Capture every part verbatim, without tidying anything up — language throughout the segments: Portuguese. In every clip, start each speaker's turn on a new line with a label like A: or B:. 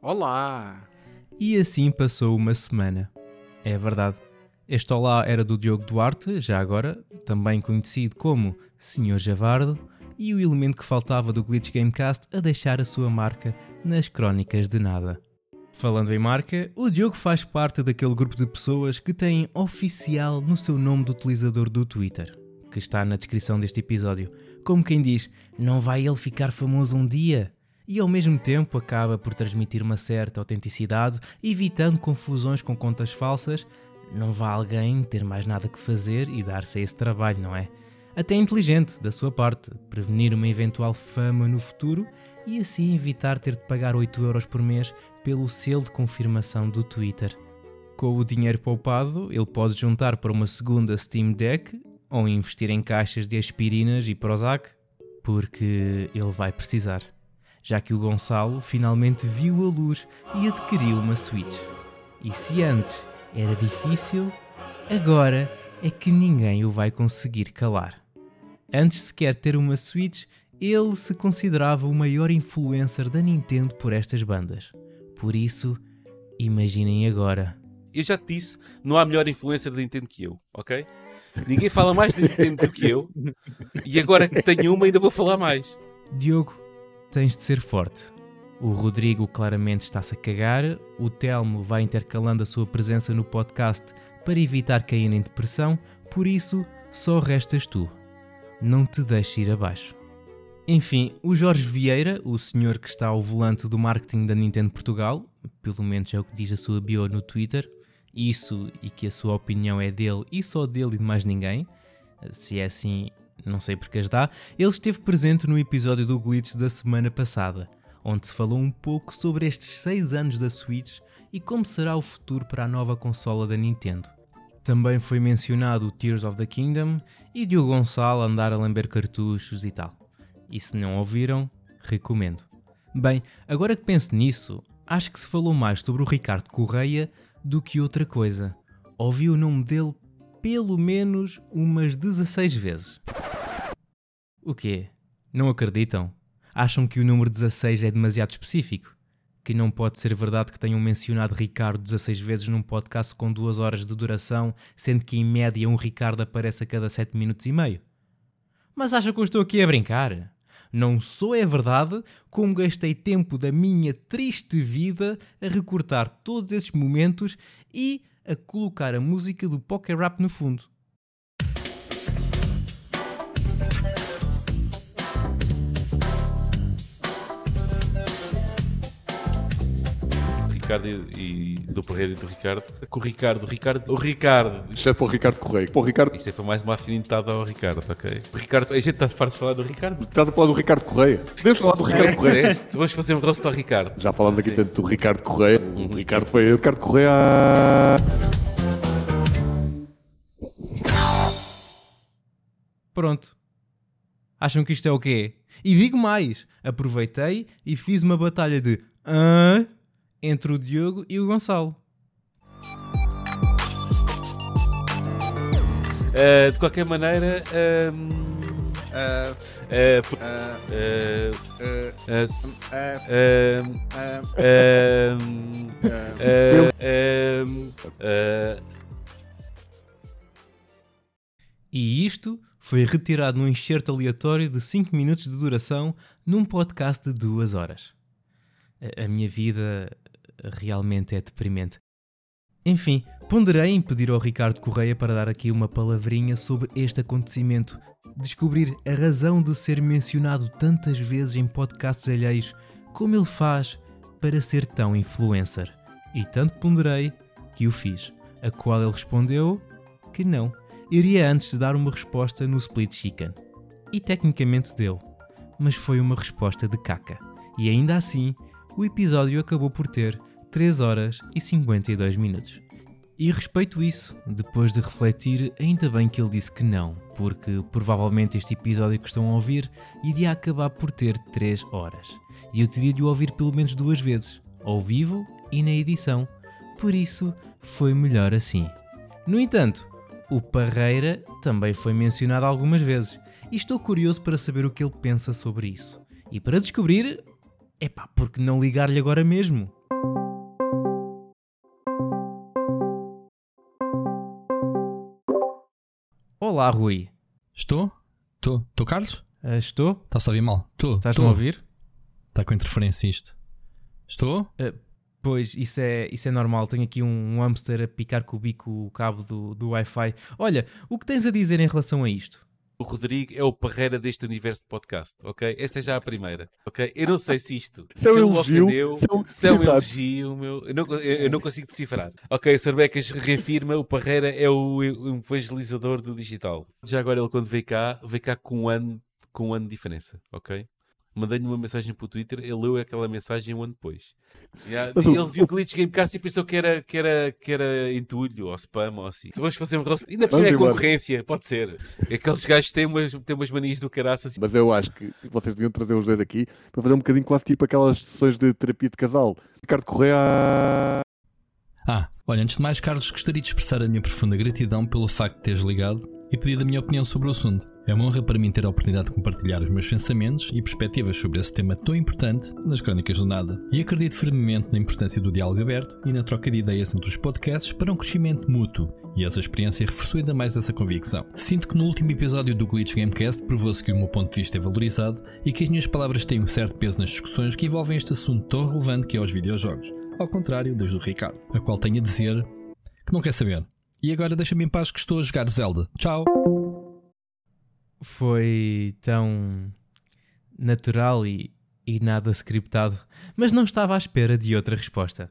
A: Olá!
B: E assim passou uma semana. É verdade. Este olá era do Diogo Duarte, já agora, também conhecido como senhor Javardo, e o elemento que faltava do Glitch Gamecast a deixar a sua marca nas crónicas de nada. Falando em marca, o Diogo faz parte daquele grupo de pessoas que têm oficial no seu nome de utilizador do Twitter, que está na descrição deste episódio. Como quem diz, não vai ele ficar famoso um dia? E ao mesmo tempo acaba por transmitir uma certa autenticidade, evitando confusões com contas falsas. Não vá alguém ter mais nada que fazer e dar-se a esse trabalho, não é? Até inteligente, da sua parte, prevenir uma eventual fama no futuro e assim evitar ter de pagar oito euros por mês pelo selo de confirmação do Twitter. Com o dinheiro poupado, ele pode juntar para uma segunda Steam Deck ou investir em caixas de aspirinas e Prozac, porque ele vai precisar. Já que o Gonçalo finalmente viu a luz e adquiriu uma Switch. E se antes era difícil, agora é que ninguém o vai conseguir calar. Antes de sequer ter uma Switch, ele se considerava o maior influencer da Nintendo por estas bandas. Por isso, imaginem agora.
C: Eu já te disse, não há melhor influencer da Nintendo que eu, ok? Ninguém fala mais da Nintendo do que eu. E agora que tenho uma ainda vou falar mais.
B: Diogo, tens de ser forte. O Rodrigo claramente está-se a cagar, o Telmo vai intercalando a sua presença no podcast para evitar cair em depressão, por isso só restas tu. Não te deixes ir abaixo. Enfim, o Jorge Vieira, o senhor que está ao volante do marketing da Nintendo Portugal, pelo menos é o que diz a sua bio no Twitter, isso e que a sua opinião é dele e só dele e de mais ninguém, se é assim, não sei porque as dá, ele esteve presente no episódio do Glitch da semana passada, onde se falou um pouco sobre estes seis anos da Switch e como será o futuro para a nova consola da Nintendo. Também foi mencionado o Tears of the Kingdom e Diogo Gonçalo andar a lamber cartuchos e tal. E se não ouviram, recomendo. Bem, agora que penso nisso, acho que se falou mais sobre o Ricardo Correia do que outra coisa. Ouvi o nome dele pelo menos umas dezasseis vezes. O quê? Não acreditam? Acham que o número dezasseis é demasiado específico? Que não pode ser verdade que tenham mencionado Ricardo dezasseis vezes num podcast com duas horas de duração, sendo que em média um Ricardo aparece a cada sete minutos e meio? Mas acham que eu estou aqui a brincar? Não só é verdade, como gastei tempo da minha triste vida a recortar todos esses momentos e a colocar a música do Poker Rap no fundo.
C: Ricardo e, e do Porreiro e do Ricardo. Com o Ricardo, o Ricardo, o Ricardo.
D: Isto é para o Ricardo Correia. Para o Ricardo...
C: Isto foi mais uma afinetada ao Ricardo, ok? O Ricardo, a gente está farto de falar do Ricardo.
D: Estás a falar do Ricardo Correia? Podemos falar do Ricardo
C: É,
D: Correia?
C: disseste, vamos fazer um rosto ao Ricardo.
D: Já falamos aqui
C: Sim.
D: tanto do Ricardo Correia. O Ricardo foi o Ricardo Correia.
B: Pronto. Acham que isto é o quê? E digo mais, aproveitei e fiz uma batalha de ah, entre o Diogo e o Gonçalo.
C: Uh, de qualquer maneira, um, uh, uh, por- uh, uh, uh, um, um, uh, uh,
B: E isto foi retirado num enxerto aleatório de cinco minutos de duração num podcast de duas horas. A, a minha vida realmente é deprimente. Enfim, ponderei em pedir ao Ricardo Correia para dar aqui uma palavrinha sobre este acontecimento, descobrir a razão de ser mencionado tantas vezes em podcasts alheios, como ele faz para ser tão influencer. E tanto ponderei que o fiz, a qual ele respondeu que não. Iria antes dar uma resposta no Split Chicken. E tecnicamente deu, mas foi uma resposta de caca. E ainda assim, o episódio acabou por ter três horas e cinquenta e dois minutos. E respeito isso, depois de refletir, ainda bem que ele disse que não, porque provavelmente este episódio que estão a ouvir iria acabar por ter três horas. E eu teria de o ouvir pelo menos duas vezes, ao vivo e na edição. Por isso, foi melhor assim. No entanto, o Parreira também foi mencionado algumas vezes e estou curioso para saber o que ele pensa sobre isso. E para descobrir, epá, por que não ligar-lhe agora mesmo? Olá, Rui.
A: Estou? Estou? Estou, Carlos?
B: Uh, estou?
A: Estás a ouvir mal? Estou.
B: Estás-me a ouvir?
A: Está com interferência isto. Estou?
B: Uh, pois, isso é, isso é normal. Tenho aqui um, um hamster a picar com o bico o cabo do, do Wi-Fi. Olha, o que tens a dizer em relação a isto?
C: O Rodrigo é o Parreira deste universo de podcast, ok? Esta é já a primeira, ok? Eu não sei se isto
D: Se é um
C: se ele
D: elogio,
C: ofendeu,
D: se é um-
C: se é um
D: Exato.
C: elogio, meu, eu, não, eu, eu não consigo decifrar. Ok, o Sarbecas reafirma, o Parreira é o, o evangelizador do digital. Já agora ele quando veio cá, veio cá com um ano, com um ano de diferença, ok? Mandei-lhe uma mensagem para o Twitter, ele leu aquela mensagem um ano depois. Já,
D: Mas o-
C: ele viu o Glitch Gamecast e pensou que era, que, era, que era entulho ou spam ou assim. Vamos fazer um rosto. Ainda por cima
D: Vamos
C: é
D: embora.
C: concorrência, pode ser. Aqueles gajos têm umas, têm umas manias do caraças. Assim.
D: Mas eu acho que vocês deviam trazer os dois aqui para fazer um bocadinho quase tipo aquelas sessões de terapia de casal. Ricardo Correia.
A: Ah, olha, antes de mais, Carlos, gostaria de expressar a minha profunda gratidão pelo facto de teres ligado e pedir a minha opinião sobre o assunto. É uma honra para mim ter a oportunidade de compartilhar os meus pensamentos e perspectivas sobre esse tema tão importante nas Crónicas do Nada. E acredito firmemente na importância do diálogo aberto e na troca de ideias entre os podcasts para um crescimento mútuo. E essa experiência reforçou ainda mais essa convicção. Sinto que no último episódio do Glitch Gamecast provou-se que o meu ponto de vista é valorizado e que as minhas palavras têm um certo peso nas discussões que envolvem este assunto tão relevante que é os videojogos. Ao contrário das do Ricardo, a qual tenho a dizer que não quer saber. E agora deixa-me em paz que estou a jogar Zelda. Tchau!
B: Foi tão natural e, e nada scriptado, mas não estava à espera de outra resposta.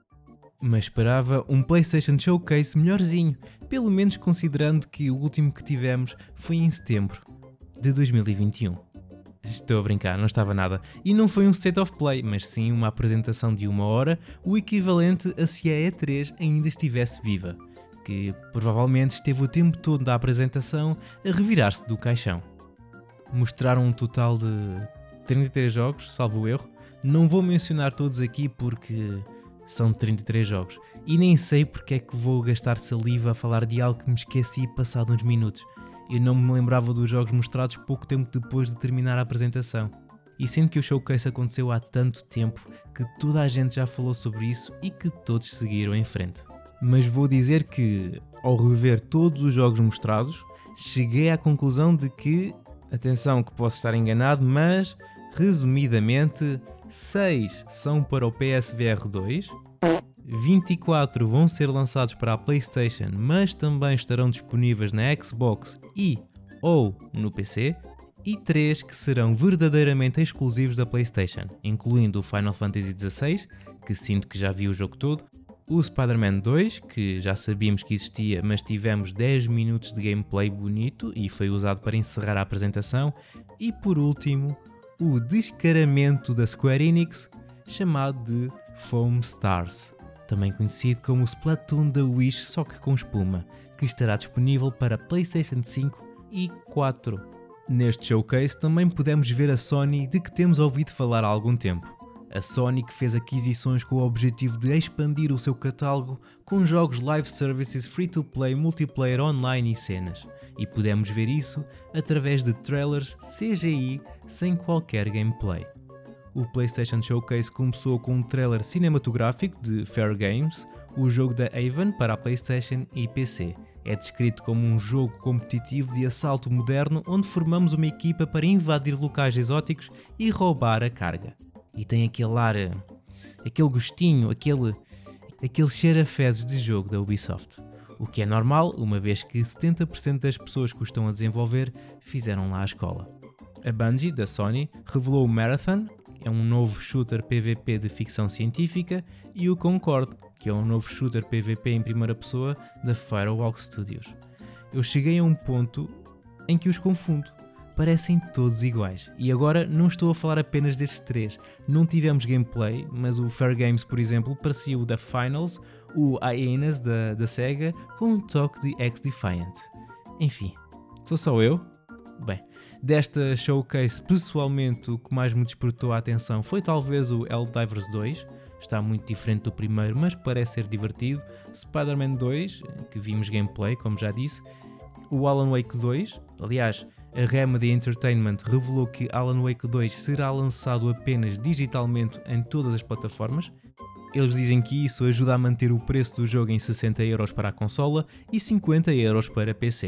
B: Mas esperava um PlayStation Showcase melhorzinho, pelo menos considerando que o último que tivemos foi em setembro de dois mil e vinte e um. Estou a brincar, não estava nada. E não foi um State of Play, mas sim uma apresentação de uma hora, o equivalente a se a E três ainda estivesse viva, que provavelmente esteve o tempo todo da apresentação a revirar-se do caixão. Mostraram um total de trinta e três jogos, salvo o erro. Não vou mencionar todos aqui porque são trinta e três jogos. E nem sei porque é que vou gastar saliva a falar de algo que me esqueci passado uns minutos. Eu não me lembrava dos jogos mostrados pouco tempo depois de terminar a apresentação. E sendo que o showcase aconteceu há tanto tempo que toda a gente já falou sobre isso e que todos seguiram em frente. Mas vou dizer que, ao rever todos os jogos mostrados, cheguei à conclusão de que, atenção que posso estar enganado, mas, resumidamente, seis são para o P S V R dois, vinte e quatro vão ser lançados para a PlayStation, mas também estarão disponíveis na Xbox e ou no P C, e três que serão verdadeiramente exclusivos da PlayStation, incluindo o Final Fantasy dezasseis, que sinto que já vi o jogo todo, o Spider-Man dois, que já sabíamos que existia, mas tivemos dez minutos de gameplay bonito e foi usado para encerrar a apresentação, e por último, o descaramento da Square Enix, chamado de Foam Stars, também conhecido como o Splatoon da Wish, só que com espuma, que estará disponível para PlayStation cinco e quatro. Neste showcase também pudemos ver a Sony de que temos ouvido falar há algum tempo. A Sony que fez aquisições com o objetivo de expandir o seu catálogo com jogos live services free-to-play, multiplayer online e cenas. E pudemos ver isso através de trailers C G I sem qualquer gameplay. O PlayStation Showcase começou com um trailer cinematográfico de Fair Games, o jogo da Haven para a PlayStation e P C. É descrito como um jogo competitivo de assalto moderno onde formamos uma equipa para invadir locais exóticos e roubar a carga. E tem aquele ar, aquele gostinho, aquele, aquele cheiro a fezes de jogo da Ubisoft. O que é normal, uma vez que setenta por cento das pessoas que o estão a desenvolver fizeram lá a escola. A Bungie, da Sony, revelou o Marathon, é um novo shooter P V P de ficção científica, e o Concorde, que é um novo shooter P V P em primeira pessoa da Firewalk Studios. Eu cheguei a um ponto em que os confundo. Parecem todos iguais. E agora não estou a falar apenas destes três. Não tivemos gameplay, mas o Fair Games, por exemplo, parecia o da Finals, o Hyenas da, da Sega, com um toque de X-Defiant. Enfim, sou só eu? Bem, desta showcase, pessoalmente, o que mais me despertou a atenção foi talvez o Helldivers dois. Está muito diferente do primeiro, mas parece ser divertido. Spider-Man dois, que vimos gameplay, como já disse. O Alan Wake dois, aliás, a Remedy Entertainment revelou que Alan Wake dois será lançado apenas digitalmente em todas as plataformas. Eles dizem que isso ajuda a manter o preço do jogo em sessenta euros para a consola e cinquenta euros para P C.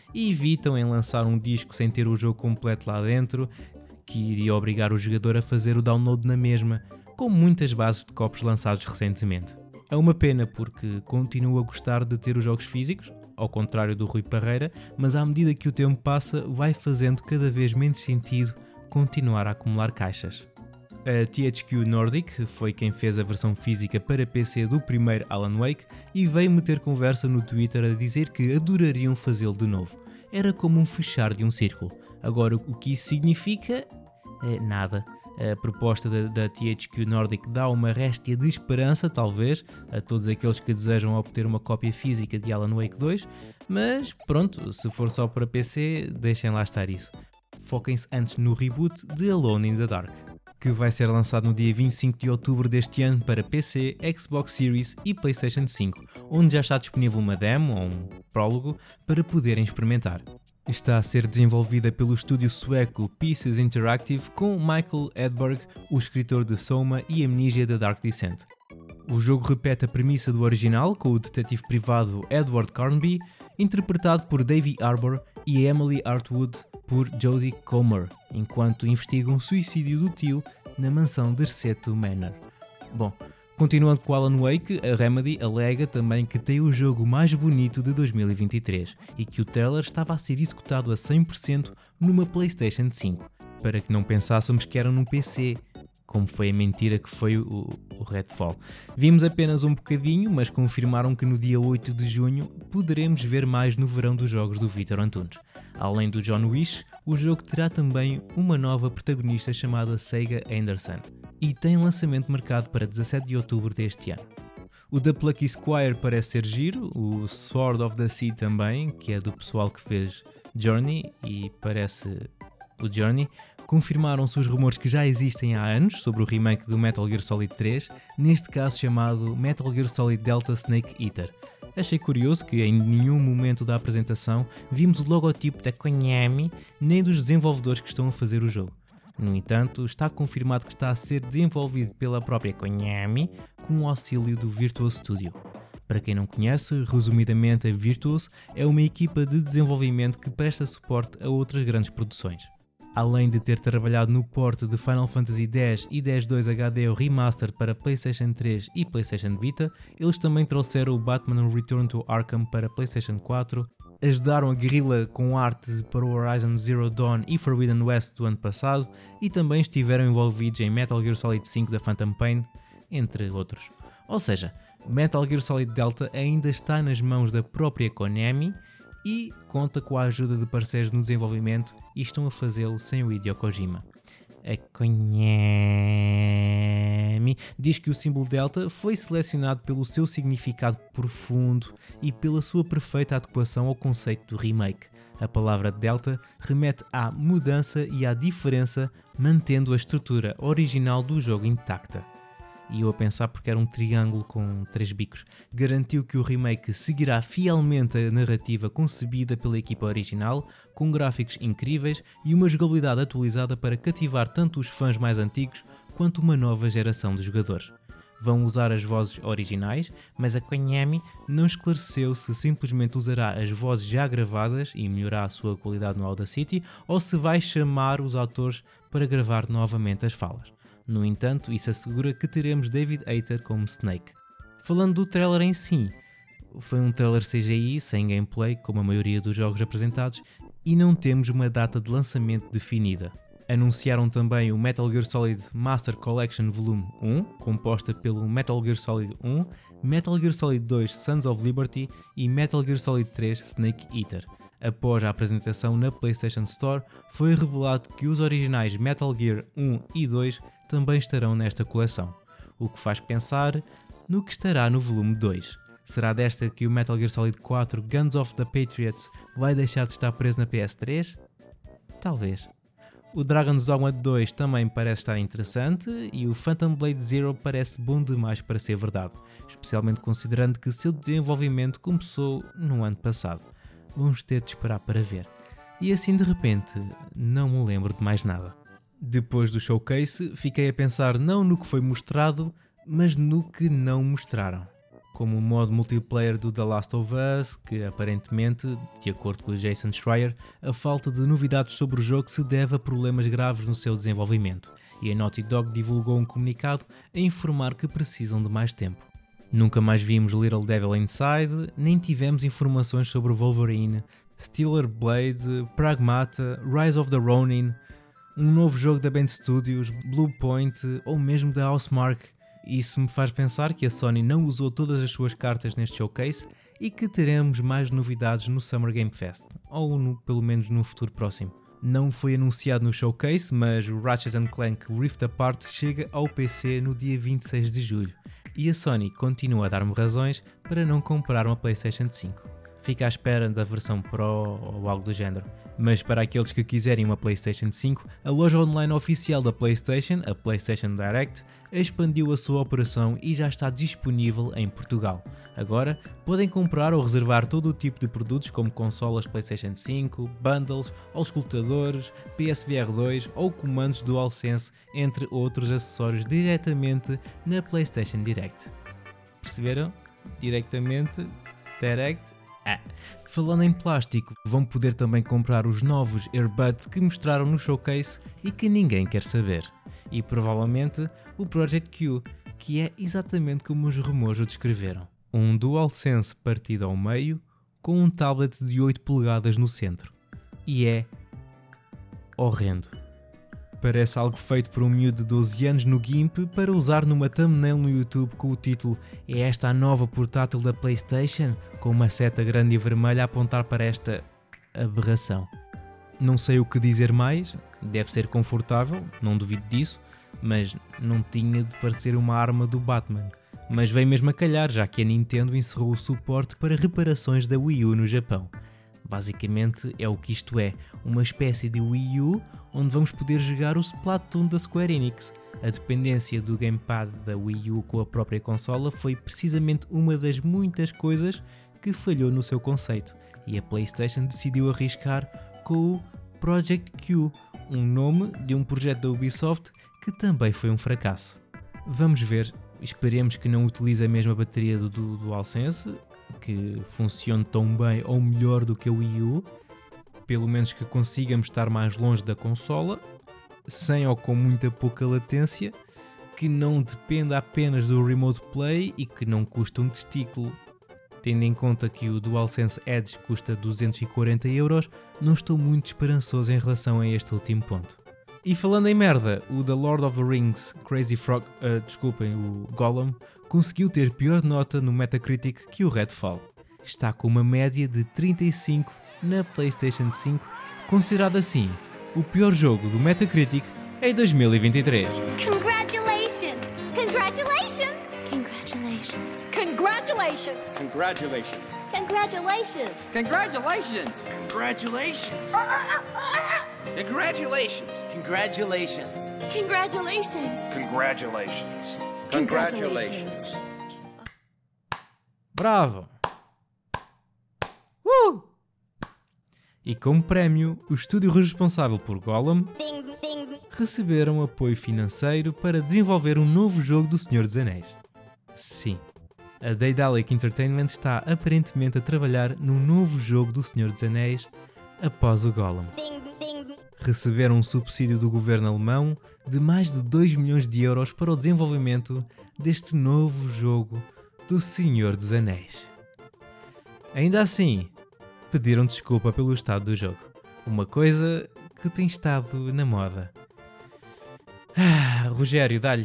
B: e evitam em lançar um disco sem ter o jogo completo lá dentro, que iria obrigar o jogador a fazer o download na mesma, como muitas bases de copos lançados recentemente. É uma pena porque continuo a gostar de ter os jogos físicos, ao contrário do Rui Parreira, mas à medida que o tempo passa vai fazendo cada vez menos sentido continuar a acumular caixas. A T H Q Nordic foi quem fez a versão física para P C do primeiro Alan Wake e veio meter conversa no Twitter a dizer que adorariam fazê-lo de novo. Era como um fechar de um círculo. Agora, o que isso significa? É nada. A proposta da, da T H Q Nordic dá uma réstia de esperança, talvez, a todos aqueles que desejam obter uma cópia física de Alan Wake dois, mas pronto, se for só para P C, deixem lá estar isso. Foquem-se antes no reboot de Alone in the Dark, que vai ser lançado no dia vinte e cinco de outubro deste ano para P C, Xbox Series e PlayStation cinco, onde já está disponível uma demo ou um prólogo para poderem experimentar. Está a ser desenvolvida pelo estúdio sueco Pieces Interactive com Michael Edberg, o escritor de Soma e Amnesia The Dark Descent. O jogo repete a premissa do original com o detetive privado Edward Carnby, interpretado por Davey Arbor, e Emily Artwood por Jodie Comer, enquanto investigam o suicídio do tio na mansão Derceto Manor. Bom, continuando com Alan Wake, a Remedy alega também que tem o jogo mais bonito de dois mil e vinte e três e que o trailer estava a ser executado a cem por cento numa PlayStation cinco, para que não pensássemos que era num P C, como foi a mentira que foi o, o Redfall. Vimos apenas um bocadinho, mas confirmaram que no dia oito de junho poderemos ver mais no verão dos jogos do Vítor Antunes. Além do John Wish, o jogo terá também uma nova protagonista chamada Sega Anderson e tem lançamento marcado para dezassete de outubro deste ano. O The Plucky Squire parece ser giro, o Sword of the Sea também, que é do pessoal que fez Journey e parece o Journey. Confirmaram-se os rumores que já existem há anos sobre o remake do Metal Gear Solid três, neste caso chamado Metal Gear Solid Delta Snake Eater. Achei curioso que em nenhum momento da apresentação vimos o logotipo da Konami nem dos desenvolvedores que estão a fazer o jogo. No entanto, está confirmado que está a ser desenvolvido pela própria Konami com o auxílio do Virtuos Studio. Para quem não conhece, resumidamente a Virtuos é uma equipa de desenvolvimento que presta suporte a outras grandes produções. Além de ter trabalhado no port de Final Fantasy X e X dois H D Remastered para PlayStation três e PlayStation Vita, eles também trouxeram o Batman Return to Arkham para PlayStation quatro, ajudaram a Guerrilla com arte para o Horizon Zero Dawn e Forbidden West do ano passado e também estiveram envolvidos em Metal Gear Solid cinco da Phantom Pain, entre outros. Ou seja, Metal Gear Solid Delta ainda está nas mãos da própria Konami e conta com a ajuda de parceiros no desenvolvimento e estão a fazê-lo sem o Hideo Kojima. A Konami diz que o símbolo Delta foi selecionado pelo seu significado profundo e pela sua perfeita adequação ao conceito do remake. A palavra Delta remete à mudança e à diferença, mantendo a estrutura original do jogo intacta. E eu a pensar porque era um triângulo com três bicos, garantiu que o remake seguirá fielmente a narrativa concebida pela equipa original, com gráficos incríveis e uma jogabilidade atualizada para cativar tanto os fãs mais antigos quanto uma nova geração de jogadores. Vão usar as vozes originais, mas a Konami não esclareceu se simplesmente usará as vozes já gravadas e melhorar a sua qualidade no Audacity ou se vai chamar os atores para gravar novamente as falas. No entanto, isso assegura que teremos David Hayter como Snake. Falando do trailer em si, foi um trailer C G I sem gameplay, como a maioria dos jogos apresentados, e não temos uma data de lançamento definida. Anunciaram também o Metal Gear Solid Master Collection Volume um, composta pelo Metal Gear Solid um, Metal Gear Solid dois Sons of Liberty e Metal Gear Solid três Snake Eater. Após a apresentação na PlayStation Store, foi revelado que os originais Metal Gear um e dois também estarão nesta coleção, o que faz pensar no que estará no volume dois. Será desta que o Metal Gear Solid quatro Guns of the Patriots vai deixar de estar preso na P S três? Talvez. O Dragon's Dogma dois também parece estar interessante e o Phantom Blade Zero parece bom demais para ser verdade, especialmente considerando que seu desenvolvimento começou no ano passado. Vamos ter de esperar para ver. E assim de repente, não me lembro de mais nada. Depois do showcase, fiquei a pensar não no que foi mostrado, mas no que não mostraram. como o modo multiplayer do The Last of Us, que aparentemente, de acordo com o Jason Schreier, a falta de novidades sobre o jogo se deve a problemas graves no seu desenvolvimento, e a Naughty Dog divulgou um comunicado a informar que precisam de mais tempo. Nunca mais vimos Little Devil Inside, nem tivemos informações sobre Wolverine, Stellar Blade, Pragmata, Rise of the Ronin, um novo jogo da Band Studios, Bluepoint ou mesmo da Housemarque. Isso me faz pensar que a Sony não usou todas as suas cartas neste showcase e que teremos mais novidades no Summer Game Fest, ou no, pelo menos no futuro próximo. Não foi anunciado no showcase, mas o Ratchet and Clank Rift Apart chega ao P C no dia vinte e seis de julho. E a Sony continua a dar-me razões para não comprar uma PlayStation cinco. Fica à espera da versão Pro ou algo do género. Mas para aqueles que quiserem uma PlayStation cinco, a loja online oficial da PlayStation, a PlayStation Direct, expandiu a sua operação e já está disponível em Portugal. Agora, podem comprar ou reservar todo o tipo de produtos como consolas PlayStation cinco, bundles, auscultadores, P S V R dois ou comandos DualSense, entre outros acessórios diretamente na PlayStation Direct. Perceberam? Diretamente, Direct. Ah. Falando em plástico, vão poder também comprar os novos earbuds que mostraram no showcase e que ninguém quer saber. E provavelmente o Project Q, que é exatamente como os rumores o descreveram. Um DualSense partido ao meio com um tablet de oito polegadas no centro. E é horrendo. Parece algo feito por um miúdo de doze anos no GIMP para usar numa thumbnail no YouTube com o título "É esta a nova portátil da PlayStation?", com uma seta grande e vermelha a apontar para esta aberração. Não sei o que dizer mais, deve ser confortável, não duvido disso, mas não tinha de parecer uma arma do Batman. Mas veio mesmo a calhar, já que a Nintendo encerrou o suporte para reparações da Wii U no Japão. Basicamente é o que isto é, uma espécie de Wii U onde vamos poder jogar o Splatoon da Square Enix. A dependência do gamepad da Wii U com a própria consola foi precisamente uma das muitas coisas que falhou no seu conceito, e a PlayStation decidiu arriscar com o Project Q, um nome de um projeto da Ubisoft que também foi um fracasso. Vamos ver, esperemos que não utilize a mesma bateria do, do DualSense, que funcione tão bem ou melhor do que a Wii U, pelo menos que consigamos estar mais longe da consola, sem ou com muita pouca latência, que não dependa apenas do Remote Play e que não custa um testículo. Tendo em conta que o DualSense Edge custa duzentos e quarenta euros, não estou muito esperançoso em relação a este último ponto. E falando em merda, o The Lord of the Rings Crazy Frog, uh, desculpem, o Gollum, conseguiu ter pior nota no Metacritic que o Redfall. Está com uma média de trinta e cinco na PlayStation cinco, considerado assim o pior jogo do Metacritic em dois mil e vinte e três.
E: Congratulations! Congratulations! Congratulations! Congratulations!
F: Congratulations.
E: Congratulations!
F: Congratulations. Congratulations. Congratulations. Congratulations.
E: Congratulations!
F: Congratulations.
E: Congratulations!
B: Bravo! Uh! E como prémio, o estúdio responsável por Gollum receberam apoio financeiro para desenvolver um novo jogo do Senhor dos Anéis. Sim, a Daedalic Entertainment está aparentemente a trabalhar num novo jogo do Senhor dos Anéis após o Gollum. Receberam um subsídio do governo alemão de mais de dois milhões de euros para o desenvolvimento deste novo jogo do Senhor dos Anéis. Ainda assim, pediram desculpa pelo estado do jogo, uma coisa que tem estado na moda. Ah, Rogério, dá-lhe.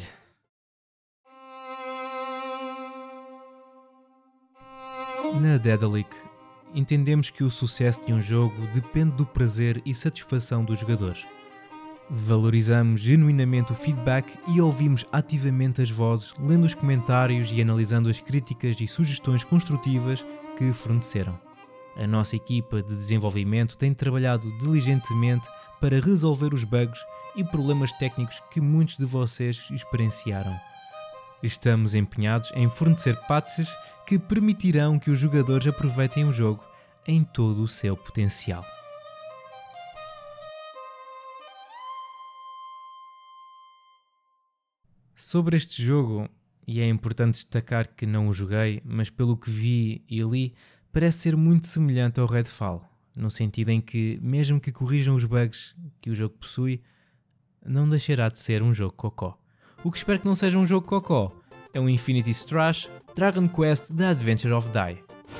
B: Na Daedalic, entendemos que o sucesso de um jogo depende do prazer e satisfação dos jogadores. Valorizamos genuinamente o feedback e ouvimos ativamente as vozes, lendo os comentários e analisando as críticas e sugestões construtivas que forneceram. A nossa equipa de desenvolvimento tem trabalhado diligentemente para resolver os bugs e problemas técnicos que muitos de vocês experienciaram. Estamos empenhados em fornecer patches que permitirão que os jogadores aproveitem o jogo em todo o seu potencial. Sobre este jogo, e é importante destacar que não o joguei, mas pelo que vi e li, parece ser muito semelhante ao Redfall, no sentido em que, mesmo que corrijam os bugs que o jogo possui, não deixará de ser um jogo cocó. O que espero que não seja um jogo cocó é o Infinity Strash Dragon Quest The Adventure of Dai.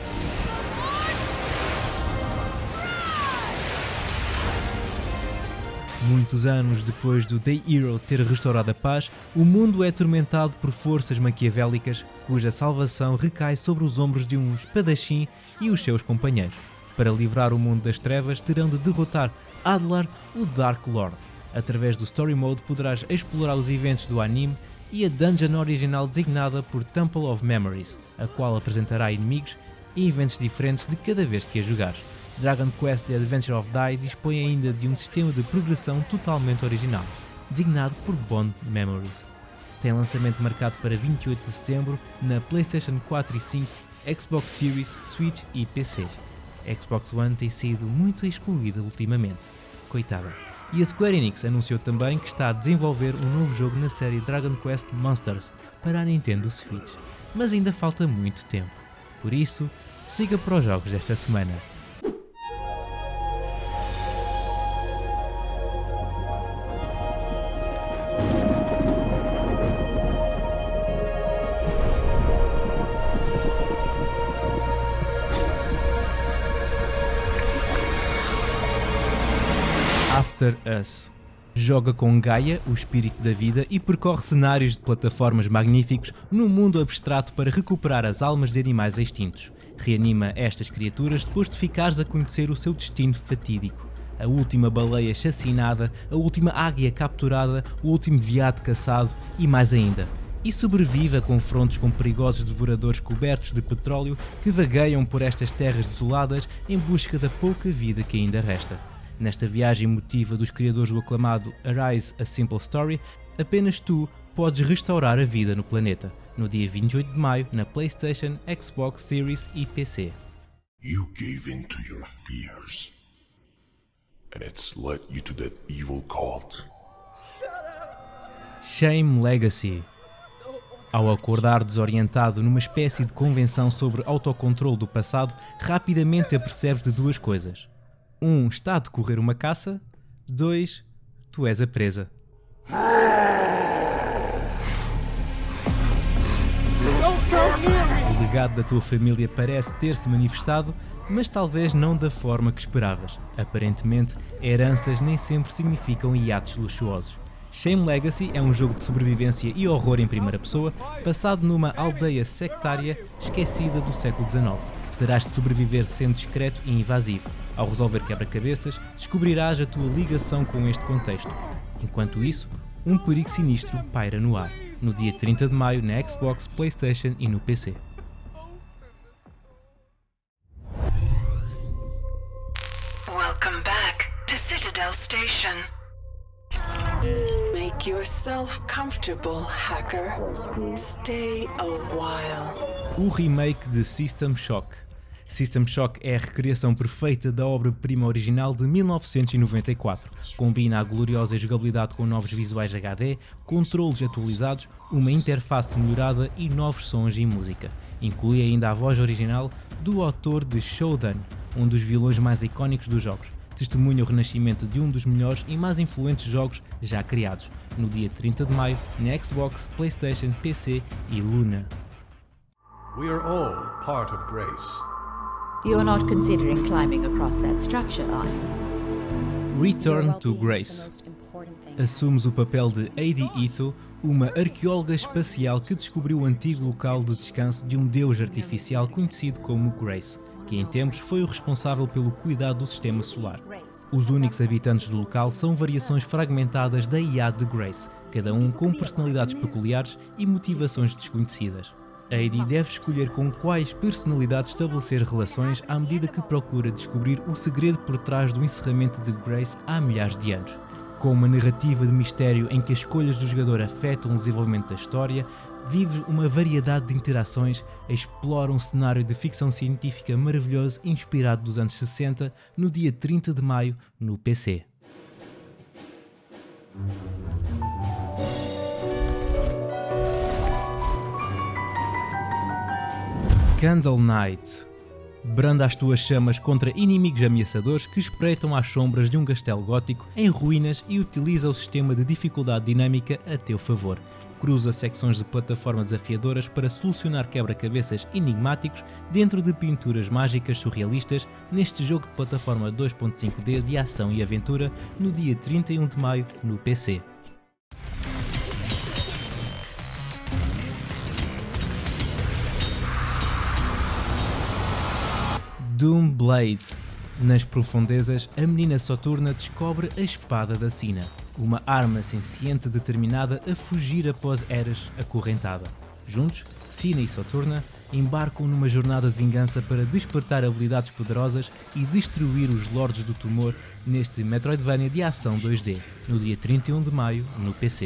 B: Muitos anos depois do Day Hero ter restaurado a paz, o mundo é atormentado por forças maquiavélicas cuja salvação recai sobre os ombros de um espadachim e os seus companheiros. Para livrar o mundo das trevas, terão de derrotar Adlar, o Dark Lord. Através do Story Mode poderás explorar os eventos do anime e a dungeon original designada por Temple of Memories, a qual apresentará inimigos e eventos diferentes de cada vez que a jogares. Dragon Quest The Adventure of Dai dispõe ainda de um sistema de progressão totalmente original, designado por Bond Memories. Tem lançamento marcado para vinte e oito de setembro na PlayStation quatro e cinco, Xbox Series, Switch e P C. A Xbox One tem sido muito excluída ultimamente. Coitada. E a Square Enix anunciou também que está a desenvolver um novo jogo na série Dragon Quest Monsters para a Nintendo Switch. Mas ainda falta muito tempo. Por isso, siga para os jogos desta semana. After Us. Joga com Gaia, o espírito da vida, e percorre cenários de plataformas magníficos num mundo abstrato para recuperar as almas de animais extintos. Reanima estas criaturas depois de ficares a conhecer o seu destino fatídico. A última baleia chacinada, a última águia capturada, o último veado caçado e mais ainda. E sobrevive a confrontos com perigosos devoradores cobertos de petróleo que vagueiam por estas terras desoladas em busca da pouca vida que ainda resta. Nesta viagem emotiva dos criadores do aclamado Arise a Simple Story, apenas tu podes restaurar a vida no planeta, no dia vinte e oito de maio na PlayStation, Xbox Series e P C.
G: You gave in to your fears, and it's led you to that evil cult.
B: Shame Legacy. Ao acordar desorientado numa espécie de convenção sobre autocontrole do passado, rapidamente apercebes de duas coisas. Um, está a decorrer uma caça. Dois, tu és a presa. O legado da tua família parece ter-se manifestado, mas talvez não da forma que esperavas. Aparentemente, heranças nem sempre significam iates luxuosos. Shame Legacy é um jogo de sobrevivência e horror em primeira pessoa, passado numa aldeia sectária esquecida do século dezenove. Terás de sobreviver sendo discreto e invasivo. Ao resolver quebra-cabeças, descobrirás a tua ligação com este contexto. Enquanto isso, um perigo sinistro paira no ar, no dia trinta de maio na Xbox, PlayStation e no P C.
H: Welcome back to Citadel Station. Make yourself comfortable, hacker. Stay a while.
B: O remake de System Shock. System Shock é a recriação perfeita da obra-prima original de mil novecentos e noventa e quatro. Combina a gloriosa jogabilidade com novos visuais H D, controles atualizados, uma interface melhorada e novos sons e música. Inclui ainda a voz original do autor de Shodan, um dos vilões mais icónicos dos jogos. Testemunha o renascimento de um dos melhores e mais influentes jogos já criados, no dia trinta de maio na Xbox, PlayStation, P C e Luna.
I: We are all part of Grace.
J: You're not considering climbing across that structure, are you?
B: Return to Grace. Assumes o papel de Eiji Ito, uma arqueóloga espacial que descobriu o antigo local de descanso de um deus artificial conhecido como Grace, que em tempos foi o responsável pelo cuidado do sistema solar. Os únicos habitantes do local são variações fragmentadas da I A de Grace, cada um com personalidades peculiares e motivações desconhecidas. Eiji deve escolher com quais personalidades estabelecer relações à medida que procura descobrir o segredo por trás do encerramento de Grace há milhares de anos. Com uma narrativa de mistério em que as escolhas do jogador afetam o desenvolvimento da história, vive uma variedade de interações, explora um cenário de ficção científica maravilhoso inspirado dos anos sessenta, no dia trinta de maio no P C. Candle Knight. Branda as tuas chamas contra inimigos ameaçadores que espreitam às sombras de um castelo gótico em ruínas e utiliza o sistema de dificuldade dinâmica a teu favor. Cruza secções de plataforma desafiadoras para solucionar quebra-cabeças enigmáticos dentro de pinturas mágicas surrealistas neste jogo de plataforma dois ponto cinco D de ação e aventura no dia trinta e um de maio no P C. Doomblade. Nas profundezas, a menina Soturna descobre a Espada da Sina, uma arma senciente determinada a fugir após Eras acorrentada. Juntos, Sina e Soturna embarcam numa jornada de vingança para despertar habilidades poderosas e destruir os Lordes do Tumor neste Metroidvania de ação dois D, no dia trinta e um de maio no P C.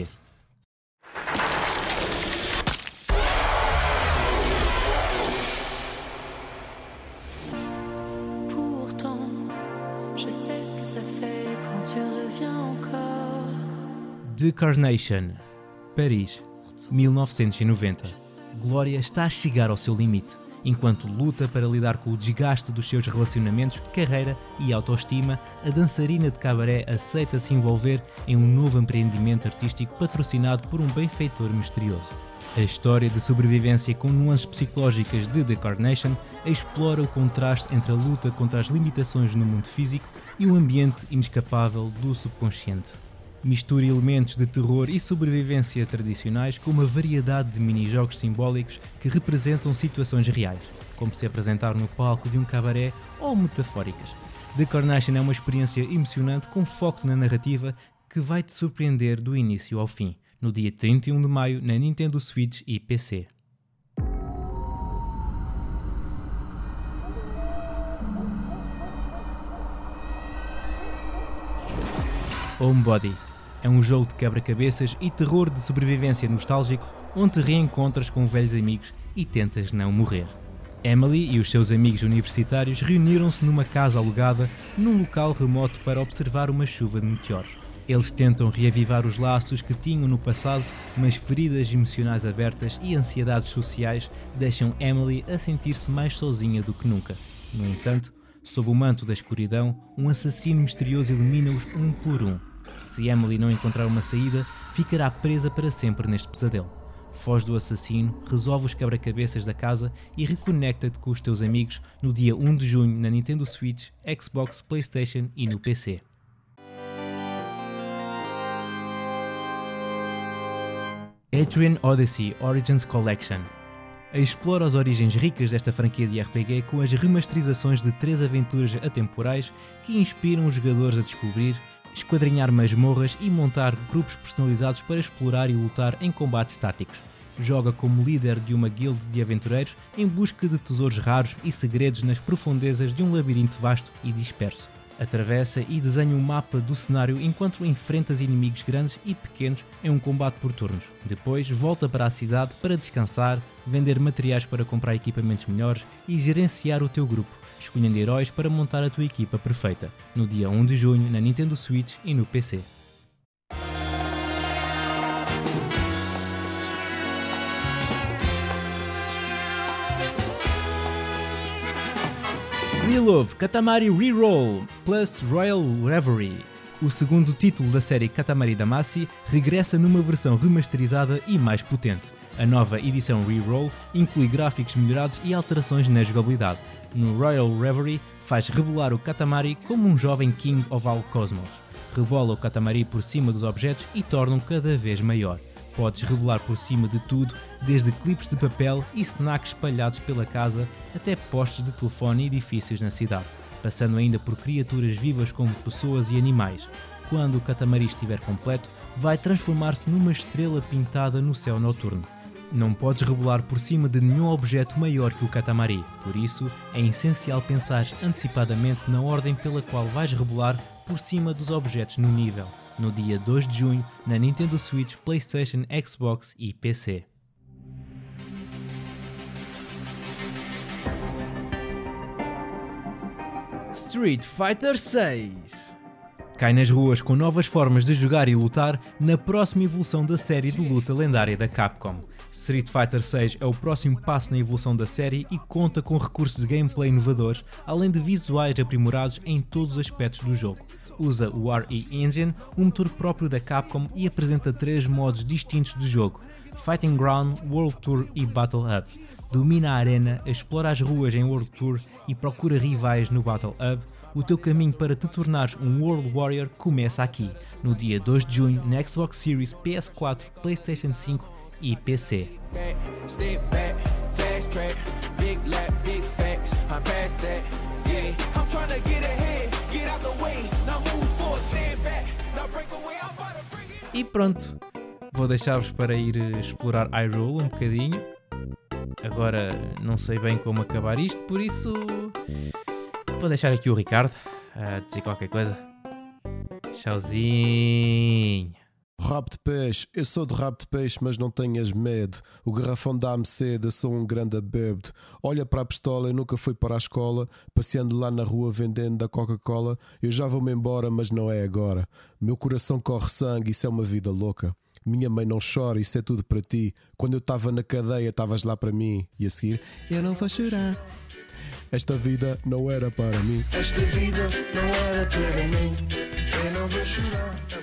B: The Carnation. Paris, mil novecentos e noventa. Glória está a chegar ao seu limite, enquanto luta para lidar com o desgaste dos seus relacionamentos, carreira e autoestima. A dançarina de cabaré aceita se envolver em um novo empreendimento artístico patrocinado por um benfeitor misterioso. A história de sobrevivência com nuances psicológicas de The Carnation explora o contraste entre a luta contra as limitações no mundo físico e o ambiente inescapável do subconsciente. Mistura elementos de terror e sobrevivência tradicionais com uma variedade de mini-jogos simbólicos que representam situações reais, como se apresentar no palco de um cabaré ou metafóricas. The Carnation é uma experiência emocionante com foco na narrativa que vai te surpreender do início ao fim, no dia trinta e um de maio na Nintendo Switch e P C. Homebody. É um jogo de quebra-cabeças e terror de sobrevivência nostálgico onde te reencontras com velhos amigos e tentas não morrer. Emily e os seus amigos universitários reuniram-se numa casa alugada num local remoto para observar uma chuva de meteoros. Eles tentam reavivar os laços que tinham no passado, mas feridas emocionais abertas e ansiedades sociais deixam Emily a sentir-se mais sozinha do que nunca. No entanto, sob o manto da escuridão, um assassino misterioso elimina-os um por um. Se Emily não encontrar uma saída, ficará presa para sempre neste pesadelo. Foge do assassino, resolve os quebra-cabeças da casa e reconecta-te com os teus amigos no dia um de junho na Nintendo Switch, Xbox, PlayStation e no P C. Etrian Odyssey Origins Collection. Explora as origens ricas desta franquia de R P G com as remasterizações de três aventuras atemporais que inspiram os jogadores a descobrir, esquadrinhar masmorras e montar grupos personalizados para explorar e lutar em combates táticos. Joga como líder de uma guilda de aventureiros em busca de tesouros raros e segredos nas profundezas de um labirinto vasto e disperso. Atravessa e desenha um mapa do cenário enquanto enfrentas inimigos grandes e pequenos em um combate por turnos. Depois volta para a cidade para descansar, vender materiais para comprar equipamentos melhores e gerenciar o teu grupo, escolhendo heróis para montar a tua equipa perfeita, no dia um de junho na Nintendo Switch e no P C. We Love Katamari Reroll Plus Royal Reverie. O segundo título da série Katamari Damacy regressa numa versão remasterizada e mais potente. A nova edição Reroll inclui gráficos melhorados e alterações na jogabilidade. No Royal Reverie faz rebolar o Katamari como um jovem King of All Cosmos. Rebola o Katamari por cima dos objetos e torna-o cada vez maior. Podes rebolar por cima de tudo, desde clipes de papel e snacks espalhados pela casa até postes de telefone e edifícios na cidade, passando ainda por criaturas vivas como pessoas e animais. Quando o Katamari estiver completo, vai transformar-se numa estrela pintada no céu noturno. Não podes rebolar por cima de nenhum objeto maior que o Katamari, por isso é essencial pensar antecipadamente na ordem pela qual vais rebolar por cima dos objetos no nível. No dia dois de junho, na Nintendo Switch, PlayStation, Xbox e P C. Street Fighter seis. Cai nas ruas com novas formas de jogar e lutar na próxima evolução da série de luta lendária da Capcom. Street Fighter seis é o próximo passo na evolução da série e conta com recursos de gameplay inovadores, além de visuais aprimorados em todos os aspectos do jogo. Usa o R E Engine, um motor próprio da Capcom, e apresenta três modos distintos de jogo: Fighting Ground, World Tour e Battle Hub. Domina a arena, explora as ruas em World Tour e procura rivais no Battle Hub. O teu caminho para te tornares um World Warrior começa aqui, no dia dois de junho, na Xbox Series, P S quatro, PlayStation cinco e P C. E pronto, vou deixar-vos para ir explorar Hyrule um bocadinho. Agora não sei bem como acabar isto, por isso vou deixar aqui o Ricardo a dizer qualquer coisa. Tchauzinho.
K: Rabo de peixe, eu sou de rabo de peixe, mas não tenhas medo. O garrafão dá-me sede, eu sou um grande bêbado. Olha para a pistola, eu nunca fui para a escola. Passeando lá na rua vendendo da Coca-Cola. Eu já vou-me embora, mas não é agora. Meu coração corre sangue, isso é uma vida louca. Minha mãe não chora, isso é tudo para ti. Quando eu estava na cadeia, estavas lá para mim. E a seguir, eu não vou chorar. Esta vida não era para mim.
L: Esta vida não era para mim. Eu não vou chorar.